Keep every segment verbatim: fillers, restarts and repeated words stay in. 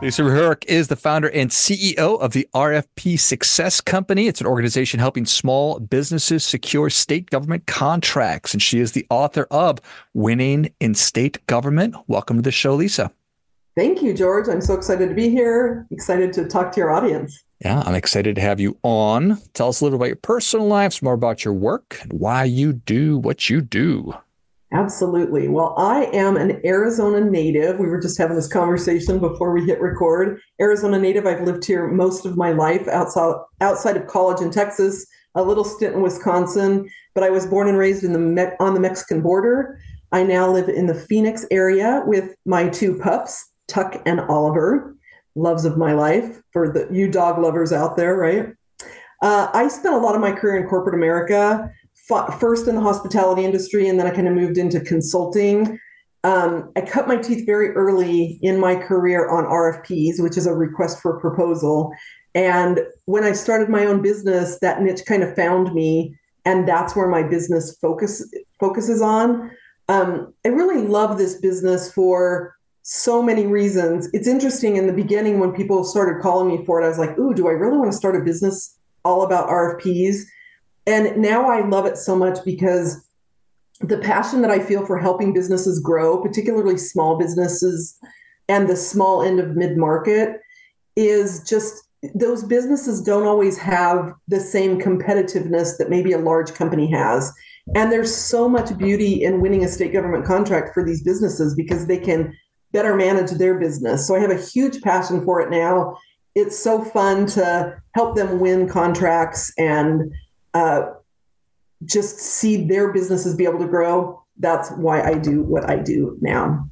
Lisa Herrick is the founder and C E O of the R F P Success Company. It's an organization helping small businesses secure state government contracts. And she is the author of Winning in State Government. Welcome to the show, Lisa. Thank you, George. I'm so excited to be here. Excited to talk to your audience. Yeah, I'm excited to have you on. Tell us a little about your personal life, some more about your work, and why you do what you do. Absolutely. Well, I am an Arizona native. We were just having this conversation before we hit record. Arizona native. I've lived here most of my life outside outside of college in Texas, a little stint in Wisconsin, but I was born and raised in the Me- on the Mexican border. I now live in the Phoenix area with my two pups, Tuck and Oliver, loves of my life for the you dog lovers out there, right? Uh, I spent a lot of my career in corporate America. First in the hospitality industry, and then I kind of moved into consulting. Um, I cut my teeth very early in my career on R F Ps, which is a request for proposal. And when I started my own business, that niche kind of found me, and that's where my business focus focuses on. Um, I really love this business for so many reasons. It's interesting in the beginning when people started calling me for it, I was like, ooh, do I really want to start a business all about R F Ps? And now I love it so much because the passion that I feel for helping businesses grow, particularly small businesses and the small end of mid-market, is just those businesses don't always have the same competitiveness that maybe a large company has. And there's so much beauty in winning a state government contract for these businesses because they can better manage their business. So I have a huge passion for it now. It's so fun to help them win contracts and Uh, just see their businesses be able to grow. That's why I do what I do now.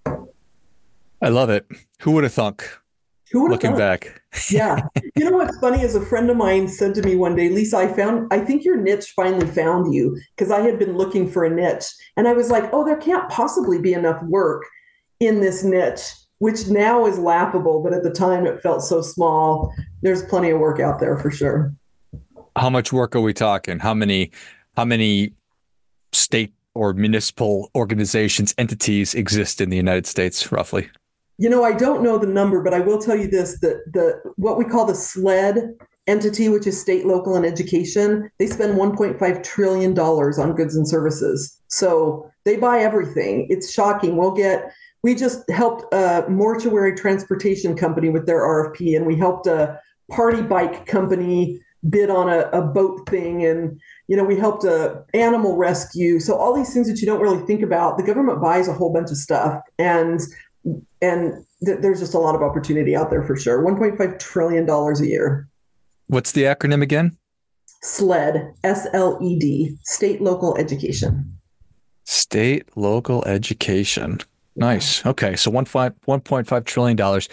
I love it. Who would have thunk? Who would have Looking thought? back. Yeah. You know what's funny is a friend of mine said to me one day, Lisa, I found, I think your niche finally found you because I had been looking for a niche. And I was like, oh, there can't possibly be enough work in this niche, which now is laughable. But at the time it felt so small. There's plenty of work out there for sure. How much work are we talking? How many, how many state or municipal organizations, entities exist in the United States, roughly? You know, I don't know the number, but I will tell you this, that the what we call the SLED entity, which is state, local, and education, they spend one point five trillion dollars on goods and services. So they buy everything. It's shocking. We'll get, we just helped a mortuary transportation company with their R F P, and we helped a party bike company bid on a, a boat thing, and you know we helped a animal rescue. So all these things that you don't really think about, the government buys a whole bunch of stuff, and and th- there's just a lot of opportunity out there for sure. one point five trillion dollars a year. What's the acronym again? SLED, S L E D, state local education. State local education. Nice. Okay, so one five one point five trillion dollars,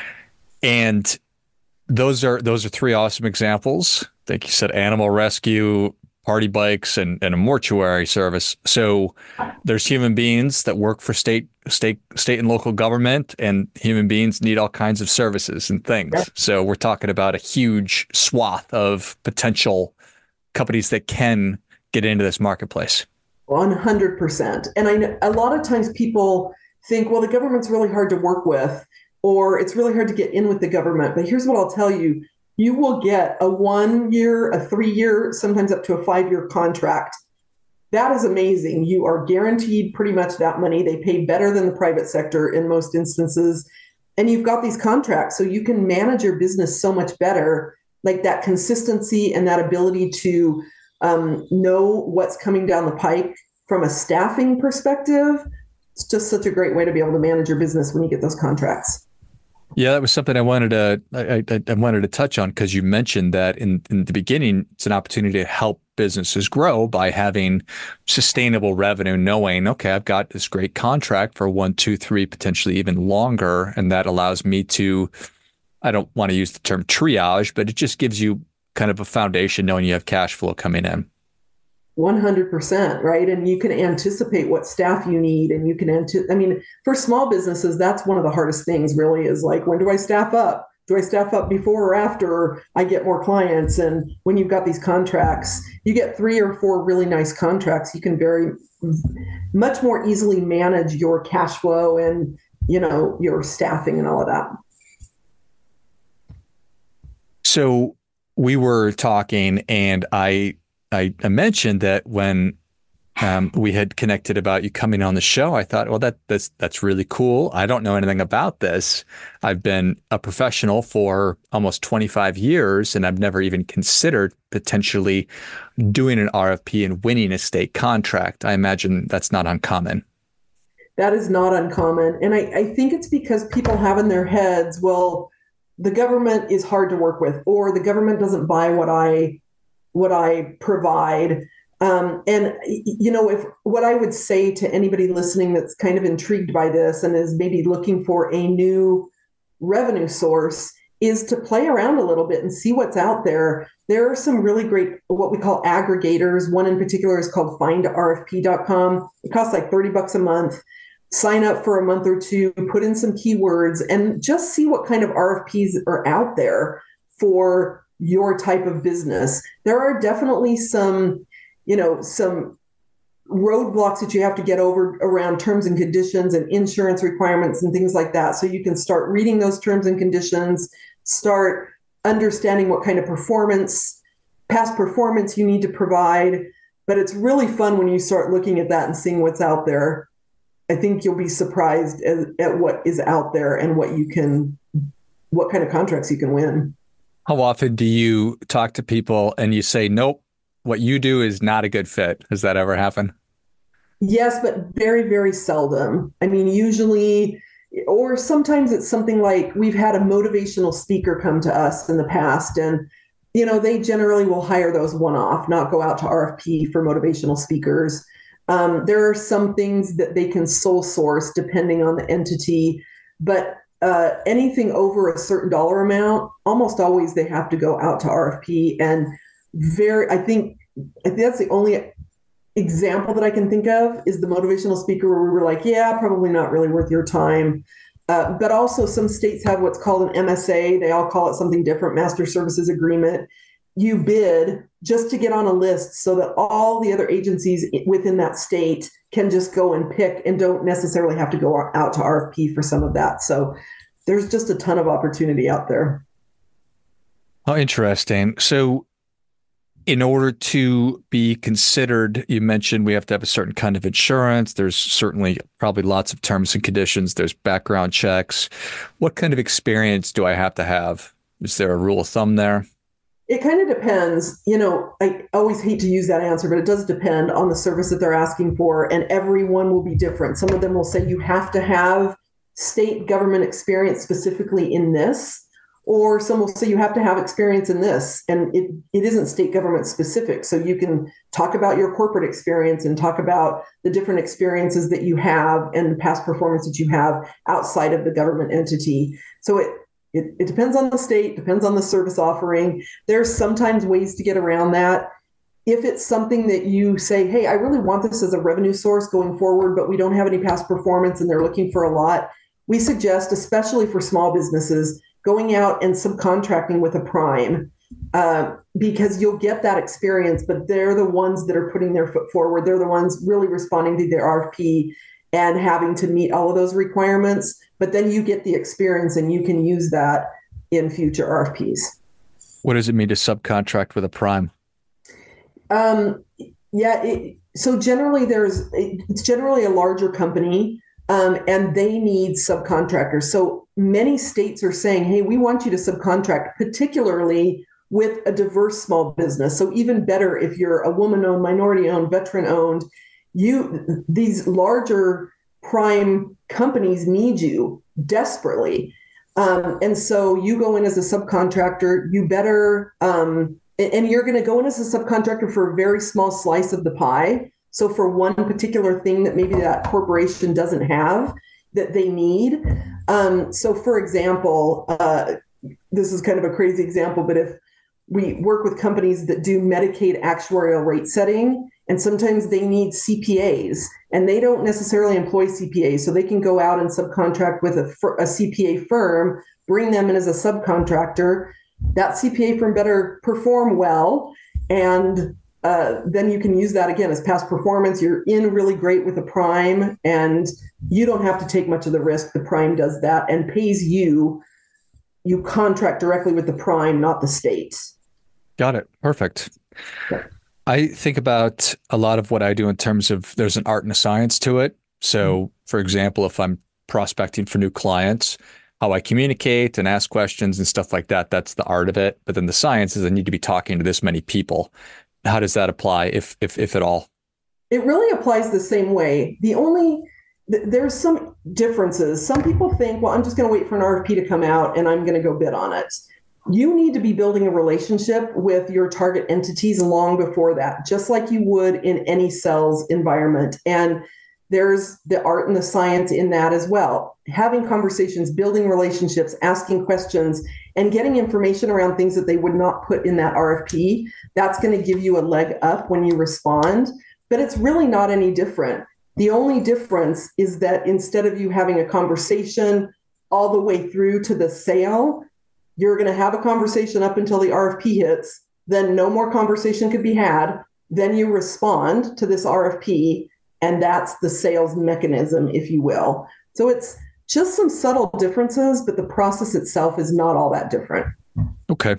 and Those are those are three awesome examples. I think you said animal rescue, party bikes, and, and a mortuary service. So there's human beings that work for state state state and local government, and human beings need all kinds of services and things. So we're talking about a huge swath of potential companies that can get into this marketplace. one hundred percent. And I know a lot of times people think, well, the government's really hard to work with, or it's really hard to get in with the government. But here's what I'll tell you. You will get a one year, a three year, sometimes up to a five year contract. That is amazing. You are guaranteed pretty much that money. They pay better than the private sector in most instances. And you've got these contracts, so you can manage your business so much better, like that consistency and that ability to um, know what's coming down the pike from a staffing perspective. It's just such a great way to be able to manage your business when you get those contracts. Yeah, that was something I wanted to I, I, I wanted to touch on because you mentioned that in, in the beginning, it's an opportunity to help businesses grow by having sustainable revenue, knowing, okay, I've got this great contract for one, two, three, potentially even longer. And that allows me to, I don't want to use the term triage, but it just gives you kind of a foundation knowing you have cash flow coming in. one hundred percent, right? And you can anticipate what staff you need. And you can, anti- I mean, for small businesses, that's one of the hardest things really is like, when do I staff up? Do I staff up before or after I get more clients? And when you've got these contracts, you get three or four really nice contracts, you can very much more easily manage your cash flow and, you know, your staffing and all of that. So we were talking, and I I, I mentioned that when um, we had connected about you coming on the show, I thought, well, that that's that's really cool. I don't know anything about this. I've been a professional for almost twenty-five years, and I've never even considered potentially doing an R F P and winning a state contract. I imagine that's not uncommon. That is not uncommon. And I, I think it's because people have in their heads, well, the government is hard to work with, or the government doesn't buy what I what I provide. Um, and you know, if what I would say to anybody listening that's kind of intrigued by this and is maybe looking for a new revenue source is to play around a little bit and see what's out there. There are some really great, what we call aggregators. One in particular is called find R F P dot com. It costs like thirty bucks a month. Sign up for a month or two, put in some keywords, and just see what kind of R F Ps are out there for your type of business. There are definitely some, you know, some roadblocks that you have to get over around terms and conditions and insurance requirements and things like that. So you can start reading those terms and conditions, start understanding what kind of performance, past performance you need to provide. But it's really fun when you start looking at that and seeing what's out there. I think you'll be surprised at, at what is out there and what you can, what kind of contracts you can win. How often do you talk to people and you say, nope, what you do is not a good fit? Has that ever happened? Yes, but very, very seldom. I mean, usually, or sometimes it's something like we've had a motivational speaker come to us in the past, and you know, they generally will hire those one-off, not go out to R F P for motivational speakers. Um, there are some things that they can sole source depending on the entity, but uh, anything over a certain dollar amount, almost always they have to go out to R F P. And very, I think, I think that's the only example that I can think of is the motivational speaker where we were like, yeah, probably not really worth your time. Uh, but also some states have what's called an M S A. They all call it something different, Master Services Agreement. You bid just to get on a list so that all the other agencies within that state can just go and pick and don't necessarily have to go out to R F P for some of that. So there's just a ton of opportunity out there. Oh, interesting. So in order to be considered, you mentioned we have to have a certain kind of insurance. There's certainly probably lots of terms and conditions. There's background checks. What kind of experience do I have to have? Is there a rule of thumb there? It kind of depends. You know, I always hate to use that answer, but it does depend on the service that they're asking for, and everyone will be different. Some of them will say you have to have state government experience specifically in this, or some will say you have to have experience in this, and it, it isn't state government specific. So you can talk about your corporate experience and talk about the different experiences that you have and the past performance that you have outside of the government entity. So it It, it depends on the state, depends on the service offering. There's sometimes ways to get around that. If it's something that you say, hey, I really want this as a revenue source going forward, but we don't have any past performance and they're looking for a lot, we suggest, especially for small businesses, going out and subcontracting with a prime uh, because you'll get that experience, but they're the ones that are putting their foot forward. They're the ones really responding to their R F P and having to meet all of those requirements. But then you get the experience and you can use that in future R F Ps. What does it mean to subcontract with a prime? Um, yeah, it, so generally there's, it's generally a larger company um, and they need subcontractors. So many states are saying, hey, we want you to subcontract, particularly with a diverse small business. So even better if you're a woman-owned, minority-owned, veteran-owned, you these larger prime companies need you desperately. Um, and so you go in as a subcontractor, you better, um, and you're going to go in as a subcontractor for a very small slice of the pie. So for one particular thing that maybe that corporation doesn't have that they need. Um, so for example, uh, this is kind of a crazy example, but if we work with companies that do Medicaid actuarial rate setting, and sometimes they need C P As and they don't necessarily employ C P As. So they can go out and subcontract with a, a C P A firm, bring them in as a subcontractor. That C P A firm better perform well. And uh, then you can use that again as past performance. You're in really great with a prime and you don't have to take much of the risk. The prime does that and pays you you contract directly with the prime, not the state. Got it. Perfect. Yeah. I think about a lot of what I do in terms of there's an art and a science to it. So, for example, if I'm prospecting for new clients, how I communicate and ask questions and stuff like that, that's the art of it. But then the science is I need to be talking to this many people. How does that apply, if if if at all? It really applies the same way. The only th- there's some differences. Some people think, well, I'm just going to wait for an R F P to come out and I'm going to go bid on it. You need to be building a relationship with your target entities long before that, just like you would in any sales environment. And there's the art and the science in that as well. Having conversations, building relationships, asking questions, and getting information around things that they would not put in that R F P, that's going to give you a leg up when you respond. But it's really not any different. The only difference is that instead of you having a conversation all the way through to the sale, you're going to have a conversation up until the R F P hits, then no more conversation could be had. Then you respond to this R F P, and that's the sales mechanism, if you will. So it's just some subtle differences, but the process itself is not all that different. Okay.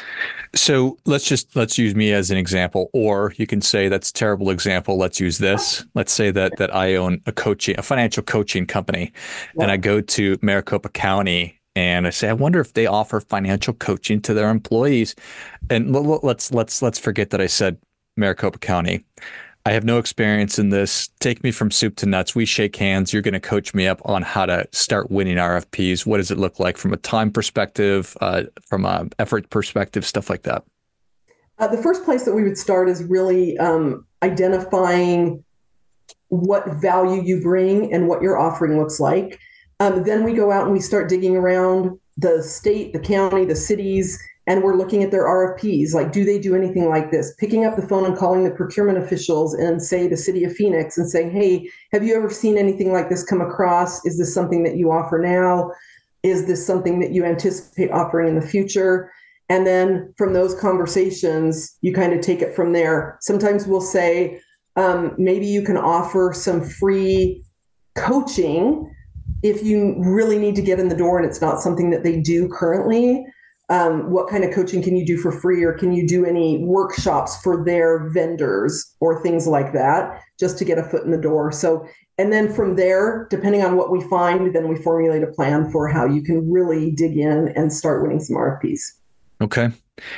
So let's just let's use me as an example, or you can say that's a terrible example. Let's use this. Let's say that that I own a coaching, a financial coaching company, yeah. and I go to Maricopa County and I say, I wonder if they offer financial coaching to their employees. And let's let's let's forget that I said Maricopa County. I have no experience in this. Take me from soup to nuts. We shake hands. You're going to coach me up on how to start winning R F Ps. What does it look like from a time perspective, uh, from an effort perspective, stuff like that? Uh, the first place that we would start is really um, identifying what value you bring and what your offering looks like. Um, then we go out and we start digging around the state, the county, the cities, and we're looking at their R F Ps. Like, do they do anything like this? Picking up the phone and calling the procurement officials and say the city of Phoenix and saying, hey, have you ever seen anything like this come across? Is this something that you offer now? Is this something that you anticipate offering in the future? And then from those conversations, you kind of take it from there. Sometimes we'll say, um, maybe you can offer some free coaching if you really need to get in the door and it's not something that they do currently. Um, what kind of coaching can you do for free, or can you do any workshops for their vendors or things like that, just to get a foot in the door? So, and then from there, depending on what we find, then we formulate a plan for how you can really dig in and start winning some R F Ps. Okay.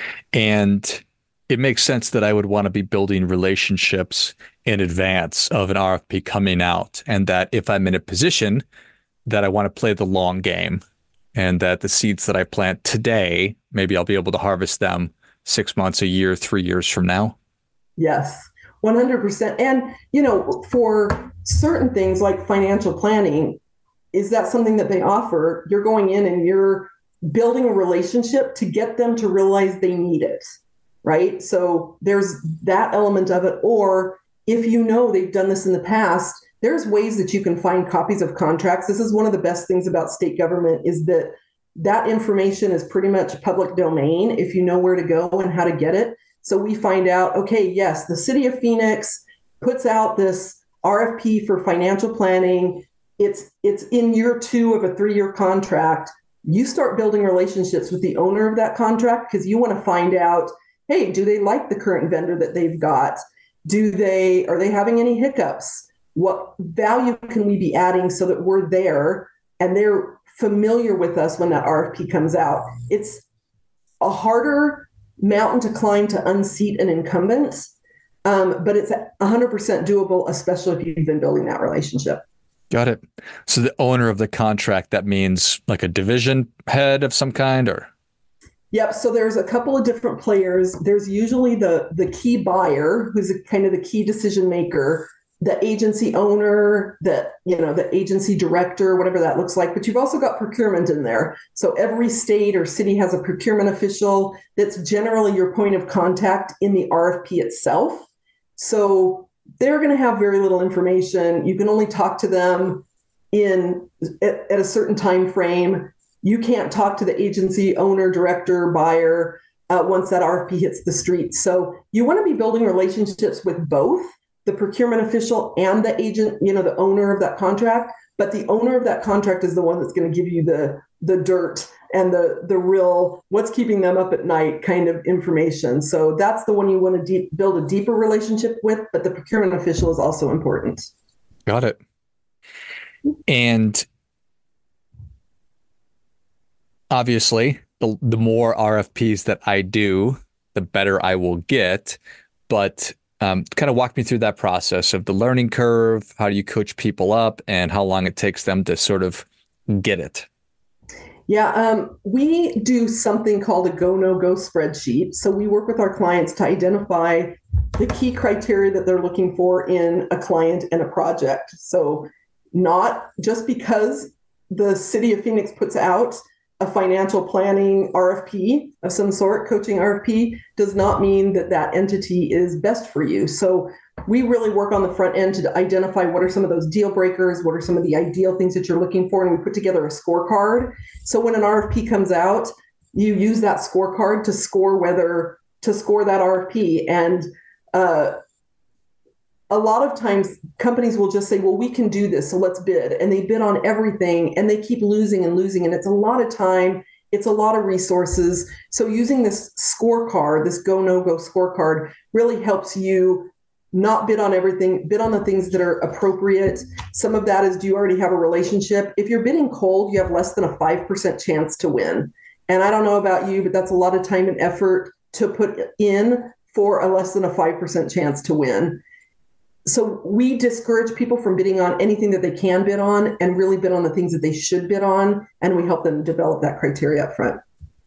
And it makes sense that I would want to be building relationships in advance of an R F P coming out, and that if I'm in a position that I want to play the long game, and that the seeds that I plant today, maybe I'll be able to harvest them six months, a year, three years from now. Yes, one hundred percent. And, you know, for certain things like financial planning, is that something that they offer? You're going in and you're building a relationship to get them to realize they need it, right? So there's that element of it. Or if you know they've done this in the past, there's ways that you can find copies of contracts. This is one of the best things about state government, is that that information is pretty much public domain if you know where to go and how to get it. So we find out, okay, yes, the city of Phoenix puts out this R F P for financial planning. It's it's in year two of a three-year contract. You start building relationships with the owner of that contract, because you want to find out, hey, do they like the current vendor that they've got? Do they, are they having any hiccups? What value can we be adding so that we're there and they're familiar with us when that R F P comes out? It's a harder mountain to climb to unseat an incumbent, um, but it's one hundred percent doable, especially if you've been building that relationship. Got it. So the owner of the contract, that means like a division head of some kind, or? Yep. So there's a couple of different players. There's usually the, the key buyer, who's a, kind of the key decision maker, the agency owner, the, you know, the agency director, whatever that looks like. But you've also got procurement in there. So every state or city has a procurement official that's generally your point of contact in the R F P itself. So they're going to have very little information. You can only talk to them in at, at a certain time frame. You can't talk to the agency owner, director, buyer uh, once that R F P hits the street. So you want to be building relationships with both the procurement official and the agent, you know, the owner of that contract. But the owner of that contract is the one that's going to give you the the dirt and the the real what's keeping them up at night kind of information. So that's the one you want to deep, build a deeper relationship with, but the procurement official is also important. Got it. And obviously, the, the more R F Ps that I do, the better I will get. But um, kind of walk me through that process of the learning curve. How do you coach people up and how long it takes them to sort of get it? Yeah, um, we do something called a go, no go spreadsheet. So we work with our clients to identify the key criteria that they're looking for in a client and a project. So not just because the city of Phoenix puts out a financial planning R F P of some sort, coaching R F P, does not mean that that entity is best for you. So we really work on the front end to identify what are some of those deal breakers, what are some of the ideal things that you're looking for, and we put together a scorecard. So when an R F P comes out, you use that scorecard to score whether to score that R F P. And uh, a lot of times companies will just say, well, we can do this, so let's bid. And they bid on everything and they keep losing and losing. And it's a lot of time, it's a lot of resources. So using this scorecard, this go, no go scorecard, really helps you not bid on everything, bid on the things that are appropriate. Some of that is, do you already have a relationship? If you're bidding cold, you have less than a five percent chance to win. And I don't know about you, but that's a lot of time and effort to put in for a less than a five percent chance to win. So we discourage people from bidding on anything that they can bid on and really bid on the things that they should bid on. And we help them develop that criteria up front.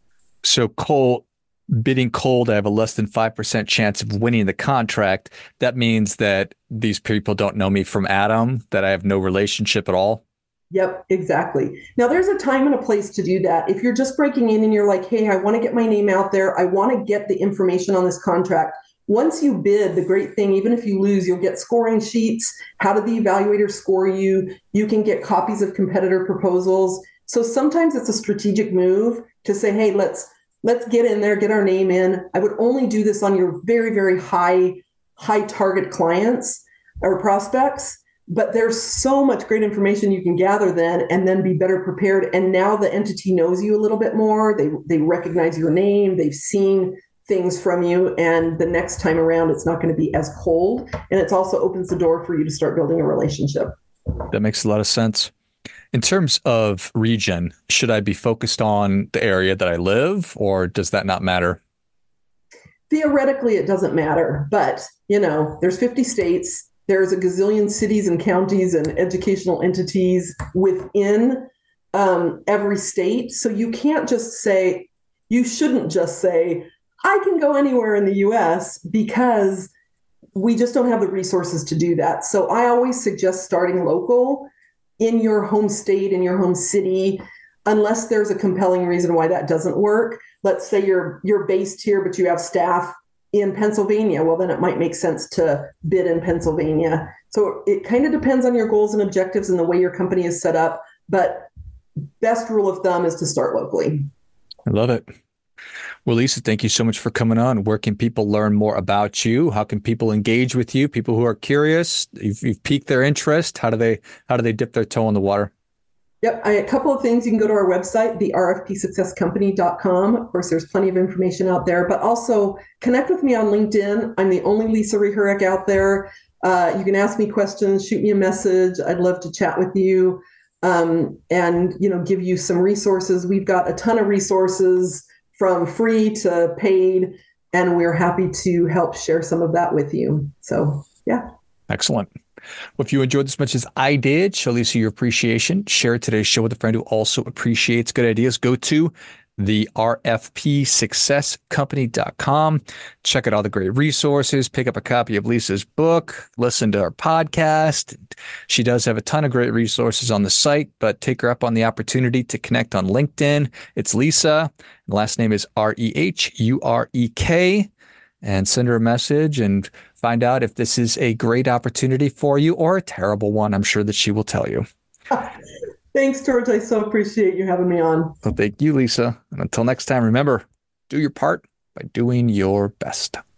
So cold, bidding cold, I have a less than five percent chance of winning the contract. That means that these people don't know me from Adam, that I have no relationship at all. Yep, exactly. Now, there's a time and a place to do that. If you're just breaking in and you're like, hey, I want to get my name out there, I want to get the information on this contract. Once you bid, the great thing, even if you lose, you'll get scoring sheets. How did the evaluator score you? You can get copies of competitor proposals. So sometimes it's a strategic move to say, hey, let's let's get in there, get our name in. I would only do this on your very, very high, high target clients or prospects. But there's so much great information you can gather then and then be better prepared. And now the entity knows you a little bit more. They they recognize your name. They've seen things from you. And the next time around, it's not going to be as cold. And it also opens the door for you to start building a relationship. That makes a lot of sense. In terms of region, should I be focused on the area that I live, or does that not matter? Theoretically, it doesn't matter. But, you know, there's fifty states. There's a gazillion cities and counties and educational entities within um, every state. So you can't just say, you shouldn't just say, I can go anywhere in the U S, because we just don't have the resources to do that. So I always suggest starting local in your home state, in your home city, unless there's a compelling reason why that doesn't work. Let's say you're you're based here, but you have staff in Pennsylvania. Well, then it might make sense to bid in Pennsylvania. So it kind of depends on your goals and objectives and the way your company is set up. But best rule of thumb is to start locally. I love it. Well, Lisa, thank you so much for coming on. Where can people learn more about you? How can people engage with you? People who are curious, you've, you've piqued their interest. How do they how do they dip their toe in the water? Yep. I, a couple of things. You can go to our website, the r f p success company dot com. Of course, there's plenty of information out there, but also connect with me on LinkedIn. I'm the only Lisa Rehurek out there. Uh, you can ask me questions, shoot me a message. I'd love to chat with you um, and, you know, give you some resources. We've got a ton of resources from free to paid, and we're happy to help share some of that with you. So, yeah. Excellent. Well, if you enjoyed this as much as I did, show Lisa your appreciation. Share today's show with a friend who also appreciates good ideas. Go to the r f p success company dot com. Check out all the great resources. Pick up a copy of Lisa's book. Listen to our podcast. She does have a ton of great resources on the site, but take her up on the opportunity to connect on LinkedIn. It's Lisa. The last name is R E H U R E K. And send her a message and find out if this is a great opportunity for you or a terrible one. I'm sure that she will tell you. Thanks, George. I so appreciate you having me on. Well, thank you, Lisa. And until next time, remember, do your part by doing your best.